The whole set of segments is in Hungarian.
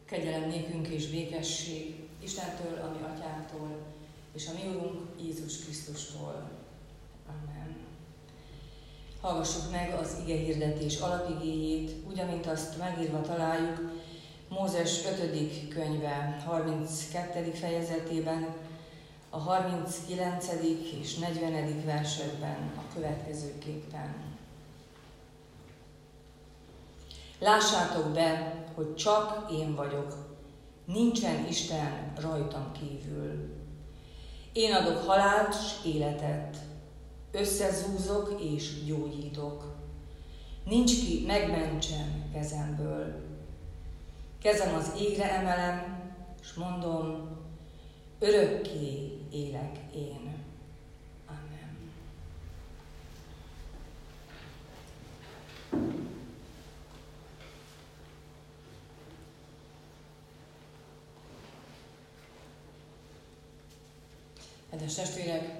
Kegyelem nékünk és békesség Istentől, a mi atyánktól, és a mi Urunk Jézus Krisztustól. Amen. Hallgassuk meg az igehirdetés alapigéjét, úgy, amint azt megírva találjuk Mózes 5. könyve 32. fejezetében, a 39. és 40. versekben a következőképpen. Lássátok be, hogy csak én vagyok, nincsen Isten rajtam kívül. Én adok halált s életet, összezúzok és gyógyítok. Nincs ki megmentsem kezemből. Kezem az égre emelem, s mondom, örökké élek én. Amen. Kedves testvérek,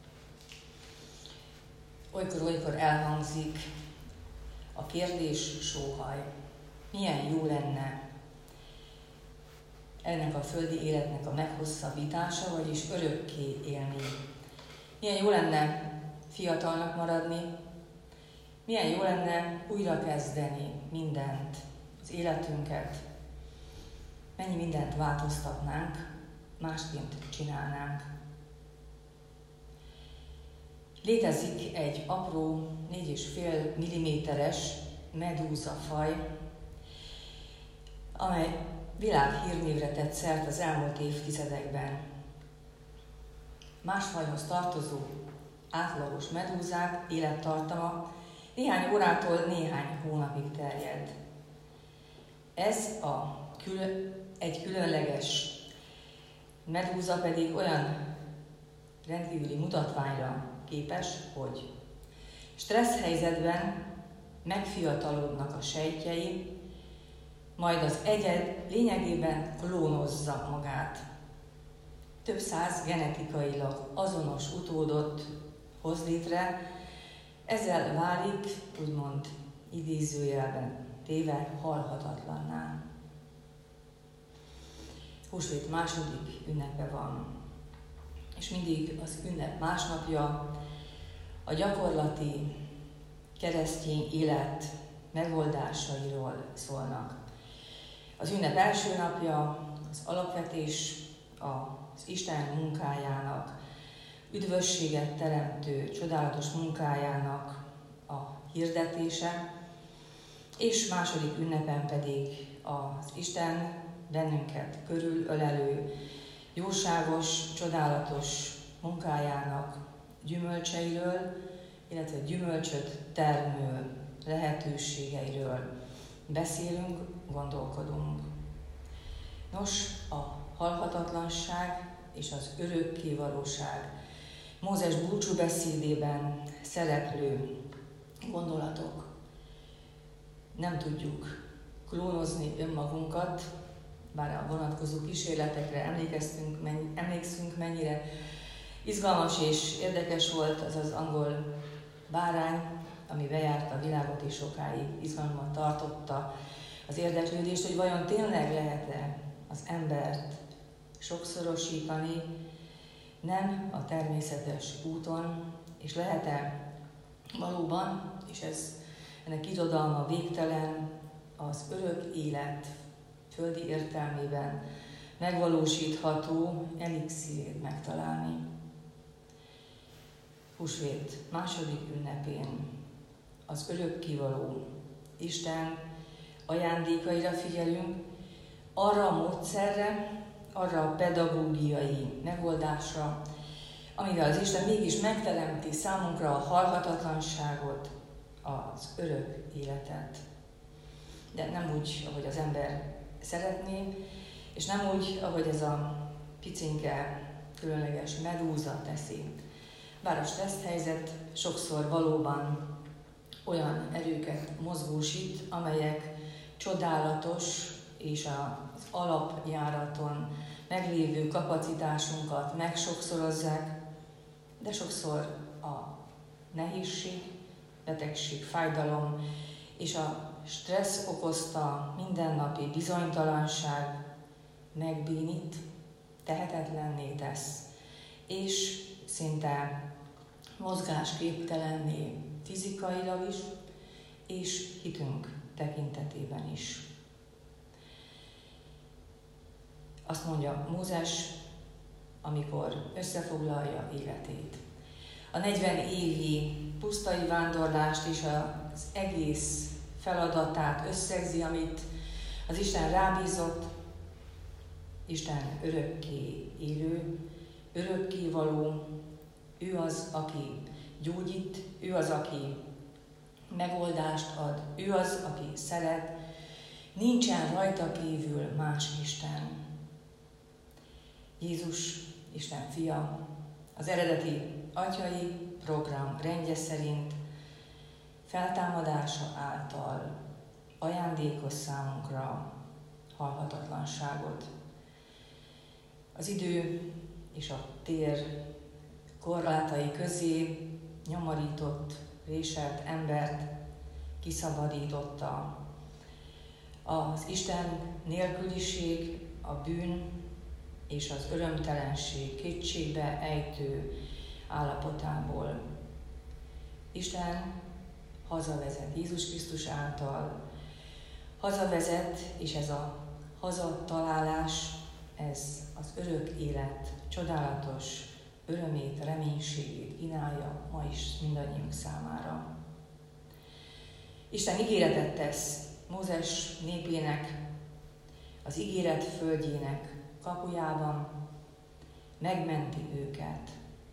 olykor elhangzik a kérdés sóhaj. Milyen jó lenne ennek a földi életnek a meghosszabbítása, vagyis örökké élni. Milyen jó lenne fiatalnak maradni, milyen jó lenne újrakezdeni mindent, az életünket, mennyi mindent változtatnánk, másként csinálnánk. Létezik egy apró, 4,5 mm-es medúzafaj, amely világhírnévre tett szert az elmúlt évtizedekben. Más fajhoz tartozó átlagos medúzák élettartama néhány órától néhány hónapig terjed. Ez egy különleges medúza pedig olyan rendkívüli mutatványra képes, hogy stressz helyzetben megfiatalodnak a sejtjei, majd az egyed lényegében klónozza magát. Több száz genetikailag azonos utódot hoz létre, ezzel válik, úgymond idézőjelben téve halhatatlanná. Húsvét második ünnepe van, és mindig az ünnep másnapja a gyakorlati keresztény élet megoldásairól szólnak. Az ünnep első napja az alapvetés az Isten munkájának, üdvösséget teremtő, csodálatos munkájának a hirdetése, és második ünnepen pedig az Isten bennünket körülölelő, jóságos, csodálatos munkájának gyümölcseiről, illetve gyümölcsöt termő lehetőségeiről beszélünk, gondolkodunk. Nos, a halhatatlanság és az örökkévalóság Mózes búcsúbeszédében szereplő gondolatok. Nem tudjuk klónozni önmagunkat, bár a vonatkozó kísérletekre emlékszünk, mennyire izgalmas és érdekes volt az az angol bárány, ami bejárta a világot és sokáig izgalommal tartotta az érdeklődést, hogy vajon tényleg lehet-e az embert sokszorosítani, nem a természetes úton, és lehet-e valóban, és ennek irodalma végtelen, az örök élet földi értelmében megvalósítható elixírét megtalálni. Húsvét második ünnepén az örökkévaló Isten ajándékaira figyelünk, arra a módszerre, arra a pedagógiai megoldásra, amivel az Isten mégis megteremti számunkra a halhatatlanságot, az örök életet. De nem úgy, ahogy az ember szeretné, és nem úgy, ahogy ez a picinke, különleges medúza teszi. Bár a stressz helyzet sokszor valóban olyan erőket mozgósít, amelyek csodálatos és az alapjáraton meglévő kapacitásunkat megsokszorozzák, de sokszor a nehézség, betegség, fájdalom és a stressz okozta mindennapi bizonytalanság megbénít, tehetetlenné tesz, és szinte mozgásképtelenné fizikailag is, és hitünk tekintetében is. Azt mondja Mózes, amikor összefoglalja életét. A 40 évi pusztai vándorlást és az egész feladatát összegzi, amit az Isten rábízott. Isten örökké élő, örökké való, ő az, aki gyógyít, ő az, aki megoldást ad, ő az, aki szeret, nincsen rajta kívül más Isten. Jézus, Isten fia, az eredeti atyai program rendje szerint feltámadása által ajándékoz számunkra halhatatlanságot. Az idő és a tér korlátai közé nyomorított, réselt embert kiszabadította. Az Isten nélküliség, a bűn és az örömtelenség kétségbe ejtő állapotából. Isten hazavezet Jézus Krisztus által, hazavezet, és ez a hazatalálás, ez az örök élet csodálatos örömét, reménységét kínálja ma is mindannyiunk számára. Isten ígéretet tesz Mózes népének, az ígéret földjének kapujában, megmenti őket.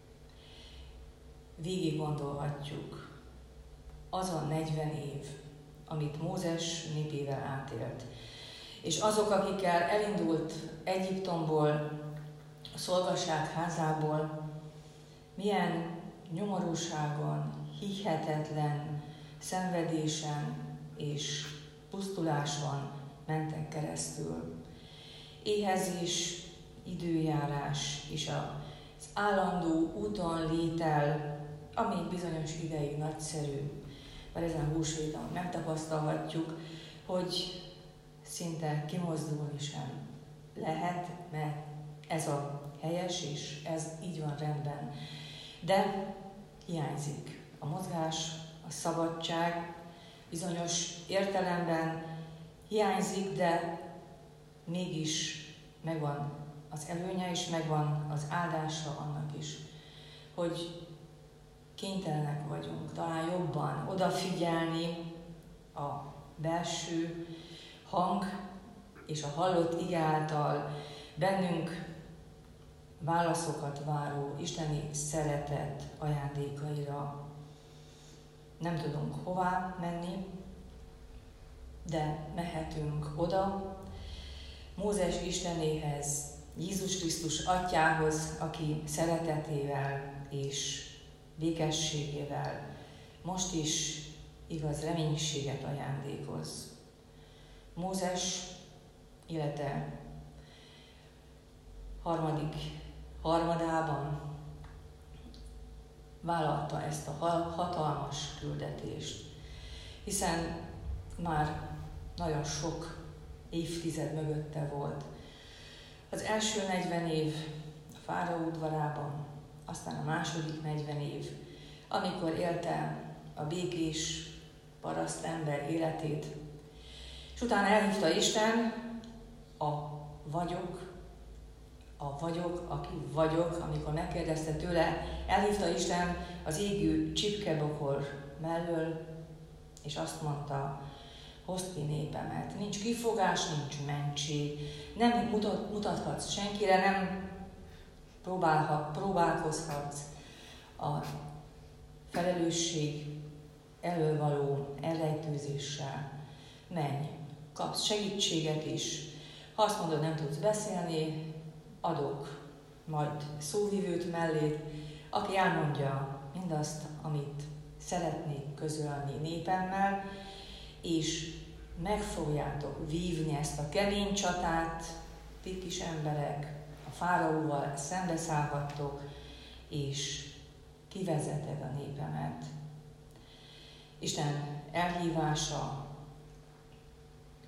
Végig gondolhatjuk azon 40 év, amit Mózes népével átélt. És azok, akikkel elindult Egyiptomból, a szolgasság házából, milyen nyomorúságon, hihetetlen szenvedésen és pusztuláson mentek keresztül. Éhezés, időjárás és az állandó úton létel, ami bizonyos ideig nagyszerű, mert ezen húsvéton megtapasztalhatjuk, hogy szinte kimozdulni sem lehet, mert ez a helyes, és ez így van rendben. De hiányzik a mozgás, a szabadság, bizonyos értelemben hiányzik, de mégis megvan az előnye, és megvan az áldása annak is, hogy kénytelenek vagyunk talán jobban odafigyelni a belső hang és a hallott ige által bennünk válaszokat váró isteni szeretet ajándékaira. Nem tudunk hová menni, de mehetünk oda, Mózes Istenéhez, Jézus Krisztus Atyához, aki szeretetével és békességével most is igaz reménységet ajándékoz. Mózes élete harmadik harmadában vállalta ezt a hatalmas küldetést, hiszen már nagyon sok évtized mögötte volt. Az első 40 év a fáraó udvarában, aztán a második 40 év, amikor élte a békés parasztember életét, és utána elhívta Isten a vagyok, aki vagyok, amikor megkérdezte tőle, elhívta Isten az égő csipkebokor mellől, és azt mondta, hozd ki népemet. Nincs kifogás, nincs mentség, nem mutathatsz senkire, nem próbálkozhatsz a felelősség elől való elrejtőzéssel. Menj, kapsz segítséget is. Ha azt mondod, nem tudsz beszélni, adok majd szóvivőt melléd, aki elmondja mindazt, amit szeretnék közölni népemmel, és meg fogjátok vívni ezt a kemény csatát, ti kis emberek, a fáraóval szembeszállhattok, és kivezeted a népemet. Isten elhívása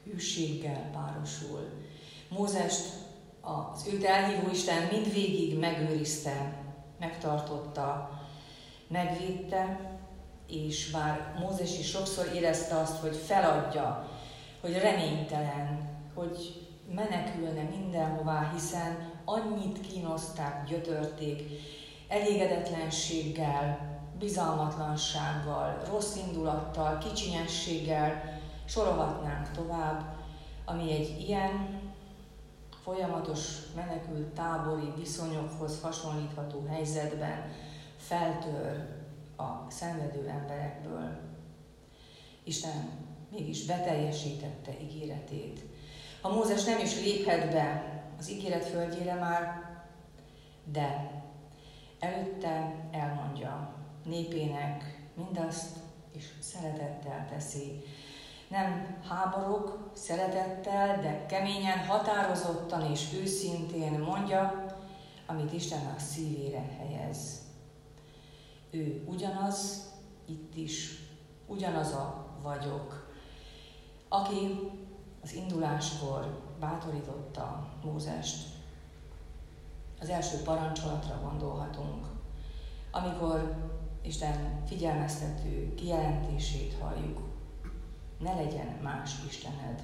hűséggel párosul. Mózest az őt elhívó Isten mindvégig megőrizte, megtartotta, megvédte, és bár Mózes is sokszor érezte azt, hogy feladja, hogy reménytelen, hogy menekülne mindenhová, hiszen annyit kínozták, gyötörték, elégedetlenséggel, bizalmatlansággal, rossz indulattal, kicsinyességgel, sorolhatnánk tovább, ami egy ilyen folyamatos menekült tábori viszonyokhoz hasonlítható helyzetben feltör a szenvedő emberekből. Isten mégis beteljesítette ígéretét. Ha Mózes nem is léphet be az ígéret földjére már, de előtte elmondja népének mindazt, és szeretettel teszi. Nem háborog, szeretettel, de keményen, határozottan és őszintén mondja, amit Isten a szívére helyez. Ő ugyanaz, itt is, ugyanaz a vagyok, aki az induláskor bátorította Mózest. Az első parancsolatra gondolhatunk, amikor Isten figyelmeztető kijelentését halljuk. Ne legyen más istened.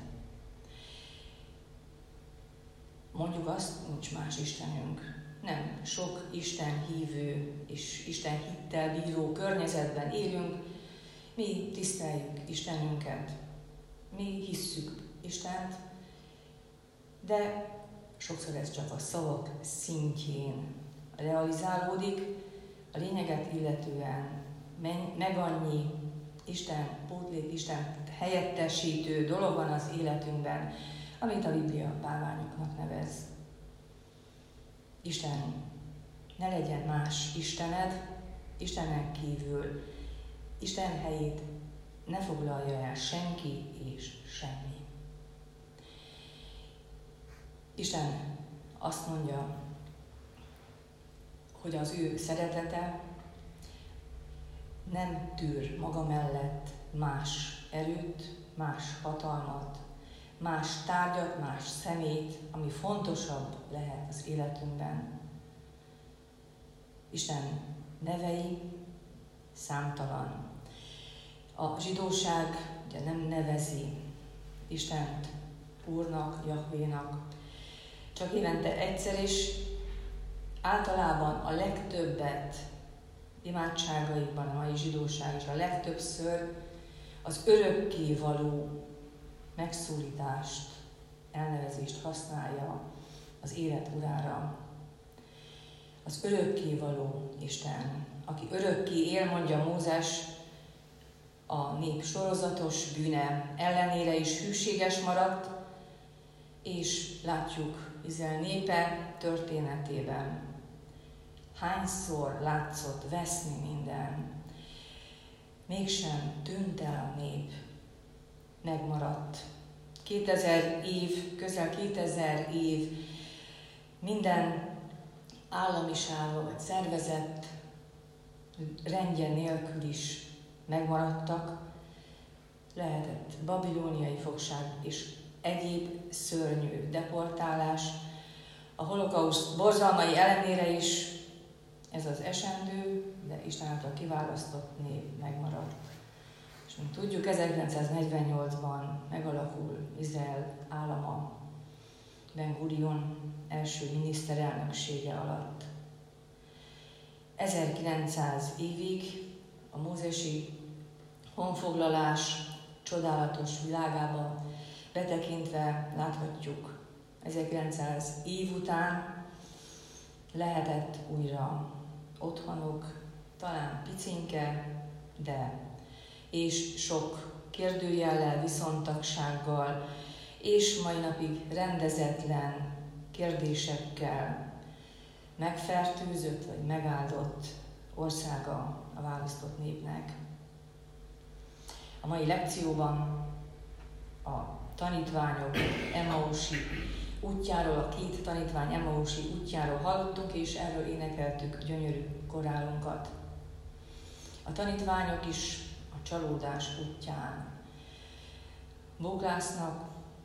Mondjuk azt, nincs más istenünk. Nem, sok Isten hívő és Isten hittel bíró környezetben élünk. Mi tiszteljük Istenünket, mi hisszük Istent, de sokszor ez csak a szavak szintjén realizálódik, a lényeget illetően meg annyi Isten pótlék, Isten helyettesítő dolog van az életünkben, amit a Biblia bálványoknak nevez. Isten, ne legyen más istened, Istenen kívül. Isten helyét ne foglalja el senki és semmi. Isten azt mondja, hogy az ő szeretete nem tűr maga mellett más erőt, más hatalmat, más tárgyat, más szemét, ami fontosabb lehet az életünkben. Isten nevei számtalan. A zsidóság ugye nem nevezi Istent Úrnak, Jahvénak, csak évente egyszer, és általában a legtöbbet imádságaikban a mai zsidóság is a legtöbbször az örökkévaló megszólítást, elnevezést használja az élet urára. Az örökkévaló Isten, aki örökké él, mondja Mózes, a nép sorozatos bűne ellenére is hűséges maradt, és látjuk Izrael népe történetében, hányszor látszott veszni minden, mégsem tűnt el a nép, megmaradt. 2000 év, közel 2000 év minden államisága vagy szervezet rendje nélkül is megmaradtak. Lehetett babilóniai fogság és egyéb szörnyű deportálás. A holokauszt borzalmai ellenére is ez az esendő, de Isten által kiválasztott nép megmaradt. És mint tudjuk, 1948-ban megalakul Izrael állama Ben-Gurion első miniszterelnöksége alatt. 1900 évig a mózesi honfoglalás csodálatos világába betekintve láthatjuk, 1900 év után lehetett újra otthonok, talán picinke, de és sok kérdőjellel, viszontagsággal, és mai napig rendezetlen kérdésekkel megfertőzött vagy megáldott országa a választott népnek. A mai lekcióban a tanítványok Emmausi útjáról, a két tanítvány Emmausi útjáról hallottunk, és erről énekeltük gyönyörű korálunkat. A tanítványok is a csalódás útján bóklásznak,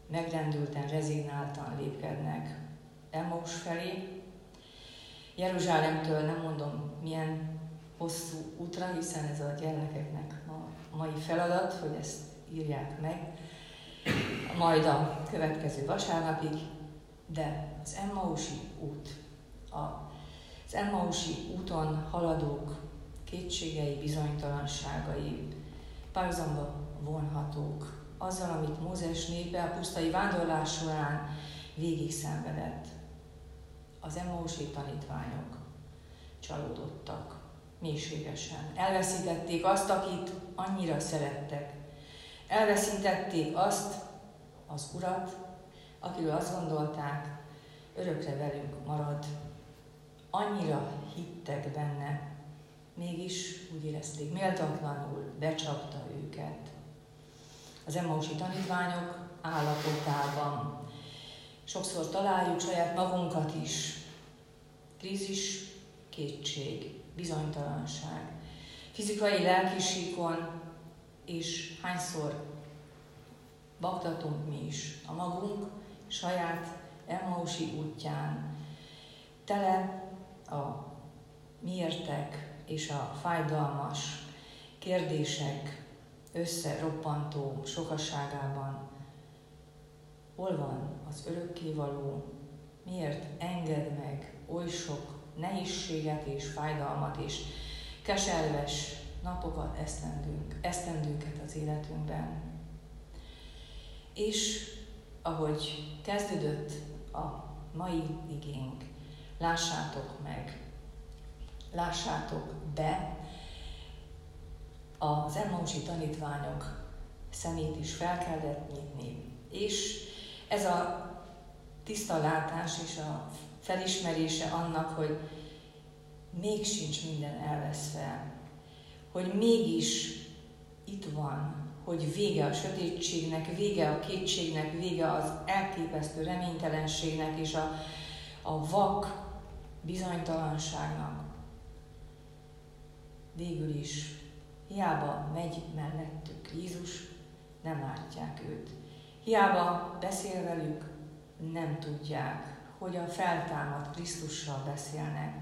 megrendülten, rezignáltan lépkednek Emmaus felé. Jeruzsálemtől nem mondom milyen hosszú útra, hiszen ez a gyermekeknek a mai feladat, hogy ezt írják meg, majd a következő vasárnapig, de az Emmausi út, az Emmausi úton haladók kétségei, bizonytalanságai párhuzamba vonhatók azzal, amit Mózes népe a pusztai vándorlás során végig szenvedett. Az Emmausi tanítványok csalódottak mélységesen. Elveszítették azt, akit annyira szerettek. Elveszítették azt, az Urat, akiről azt gondolták, örökre velünk marad. Annyira hittek benne, mégis úgy érezték, méltatlanul becsapta őket. Az Emmausi tanítványok állapotában sokszor találjuk saját magunkat is. Krízis, kétség, bizonytalanság, fizikai, lelki síkon, és hányszor baktatunk mi is a magunk saját Emmausi útján, tele a miértek és a fájdalmas kérdések összeroppantó sokasságában. Hol van az örökkévaló? Miért enged meg oly sok nehézséget és fájdalmat és keserves napokat, esztendőket az életünkben? És ahogy kezdődött a mai igénk, lássátok meg, lássátok be, az Emmausi tanítványok szemét is fel kellett nyitni. És ez a tiszta látás és a felismerése annak, hogy még sincs minden elveszve, hogy mégis itt van, hogy vége a sötétségnek, vége a kétségnek, vége az elképesztő reménytelenségnek és a vak bizonytalanságnak. Végül is hiába megy mellettük Jézus, nem látják őt. Hiába beszél velük, nem tudják, hogy a feltámadt Krisztussal beszélnek.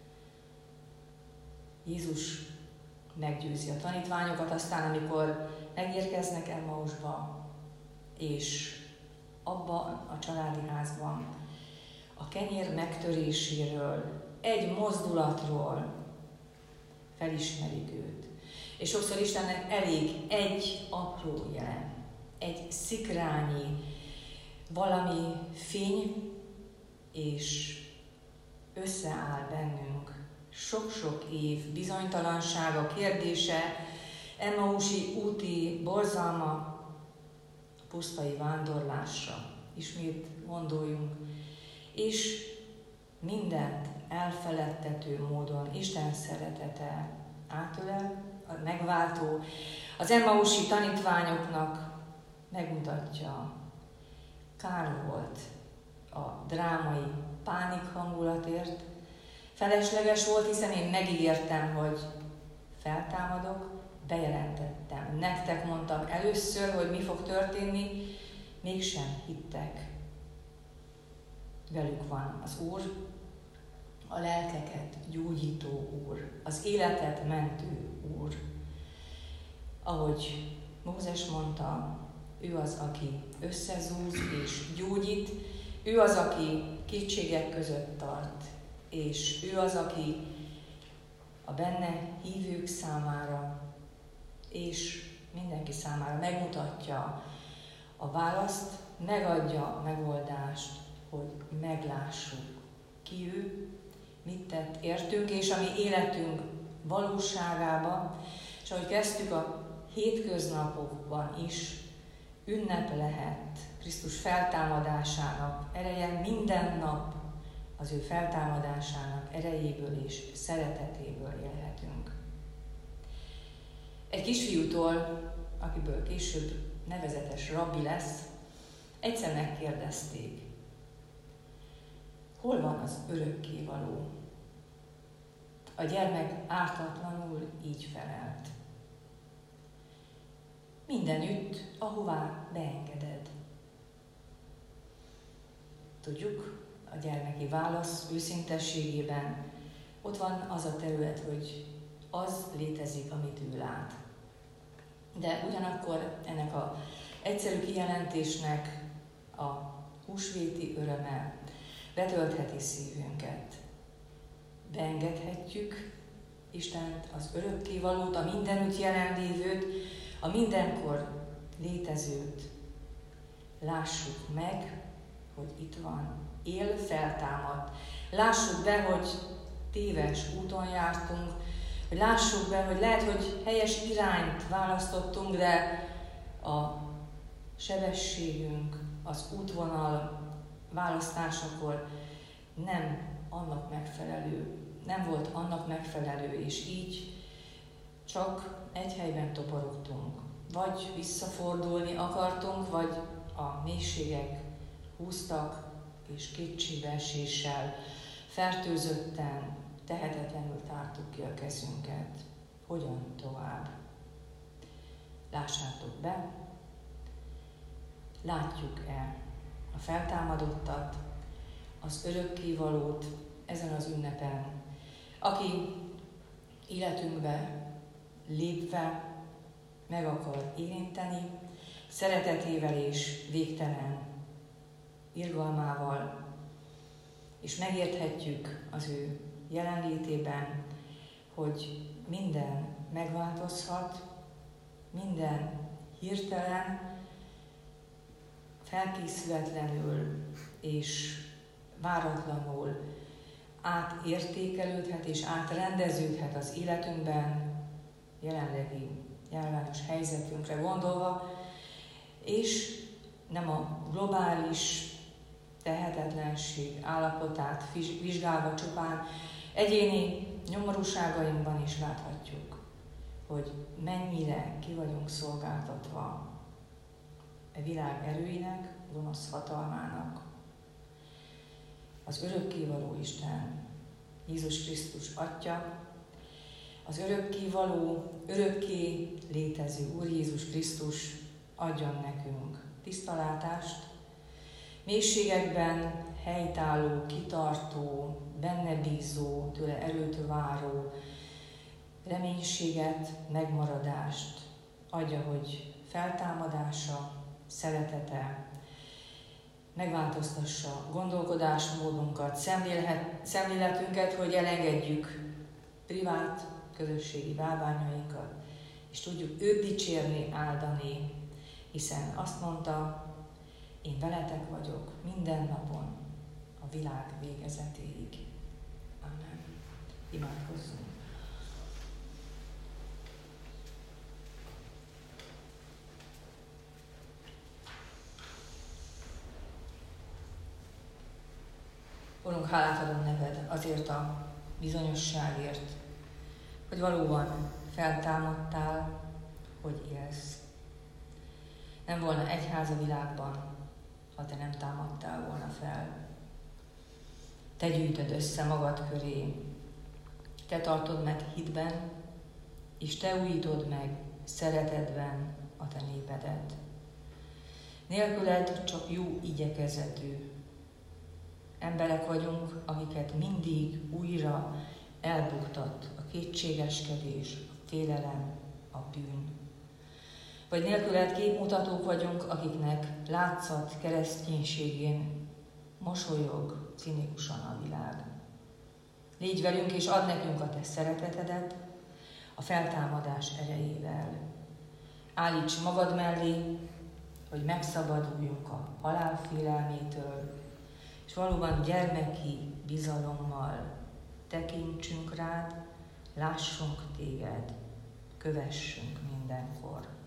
Jézus meggyőzi a tanítványokat, aztán amikor megérkeznek Emmausba, és abban a családi házban a kenyér megtöréséről, egy mozdulatról felismerik őt. És sokszor Istennek elég egy apró jelen, egy szikrányi valami fény, és összeáll bennünk sok-sok év bizonytalansága, kérdése, Emmausi úti borzalma, a pusztai vándorlásra ismét gondoljunk, és mindent elfeledtető módon Isten szeretete átölel, a megváltó, az Emmausi tanítványoknak megmutatja, kár volt a drámai pánik hangulatért, felesleges volt, hiszen én megígértem, hogy feltámadok, bejelentettem. Nektek mondtam először, hogy mi fog történni, mégsem hittek. Velük van az Úr, a lelkeket gyógyító Úr, az életet mentő Úr. Ahogy Mózes mondta, ő az, aki összezúz és gyógyít, ő az, aki kétségek között tart, és ő az, aki a benne hívők számára és mindenki számára megmutatja a választ, megadja a megoldást, hogy meglássuk, ki ő, mit tett értünk, és a mi életünk valóságában, és ahogy kezdtük a hétköznapokban is, ünnep lehet Krisztus feltámadásának ereje, minden nap az ő feltámadásának erejéből és szeretetéből élhetünk. Egy kisfiútól, akiből később nevezetes rabbi lesz, egyszer megkérdezték, hol van az örökkévaló? A gyermek ártatlanul így felelt. Mindenütt, ahová beengeded. Tudjuk, a gyermeki válasz őszintességében ott van az a terület, hogy az létezik, amit ő lát. De ugyanakkor ennek az egyszerű kijelentésnek a húsvéti öröme betöltheti szívünket. Beengedhetjük Istent, az örökkévalót, a mindenütt jelenlévőt, a mindenkor létezőt. Lássuk meg, hogy itt van, él, feltámad. Lássuk be, hogy téves úton jártunk, hogy lássuk be, hogy lehet, hogy helyes irányt választottunk, de a sebességünk, az útvonal választásakor nem volt annak megfelelő, és így csak egy helyben toporogtunk. Vagy visszafordulni akartunk, vagy a mélységek húztak, és kétségbeeséssel, fertőzötten, tehetetlenül tártuk ki a kezünket. Hogyan tovább? Lássátok be, látjuk-e a feltámadottat, az örökkévalót ezen az ünnepen, aki életünkbe lépve meg akar érinteni, szeretetével és végtelen irgalmával, és megérthetjük az ő jelenlétében, hogy minden megváltozhat, minden hirtelen, felkészületlenül és váratlanul átértékelődhet és átrendeződhet az életünkben, jelenlegi nyilvános helyzetünkre gondolva, és nem a globális tehetetlenség állapotát vizsgálva csupán egyéni nyomorúságainkban is láthatjuk, hogy mennyire ki vagyunk szolgáltatva a világ erőinek, gonosz hatalmának. Az örökkévaló Isten, Jézus Krisztus Atya, az örökkévaló, örökké létező Úr Jézus Krisztus adjon nekünk tisztalátást, mélységekben helytálló, kitartó, benne bízó, tőle erőt váró reménységet, megmaradást adja, hogy feltámadása, szeretete megváltoztassa gondolkodásmódunkat, szemléletünket, hogy elengedjük privát, közösségi bálványainkat, és tudjuk őt dicsérni, áldani, hiszen azt mondta, én veletek vagyok minden napon a világ végezetéig. Amen. Imádkozzunk. Urunk, hálát adom neked azért a bizonyosságért, hogy valóban feltámadtál, hogy élsz. Nem volna egyház a világban, ha te nem támadtál volna fel. Te gyűjtöd össze magad köré, te tartod meg hitben, és te újítod meg szeretetben a te népedet. Nélküled csak jó igyekezetű emberek vagyunk, akiket mindig újra elbuktat a kétségeskedés, a félelem, a bűn. Vagy nélküled képmutatók vagyunk, akiknek látszat kereszténységén mosolyog cinikusan a világ. Légy velünk, és add nekünk a te szeretetedet a feltámadás erejével. Állíts magad mellé, hogy megszabaduljunk a halál félelmétől, és valóban gyermeki bizalommal tekintsünk rád, lássunk téged, kövessünk mindenkor.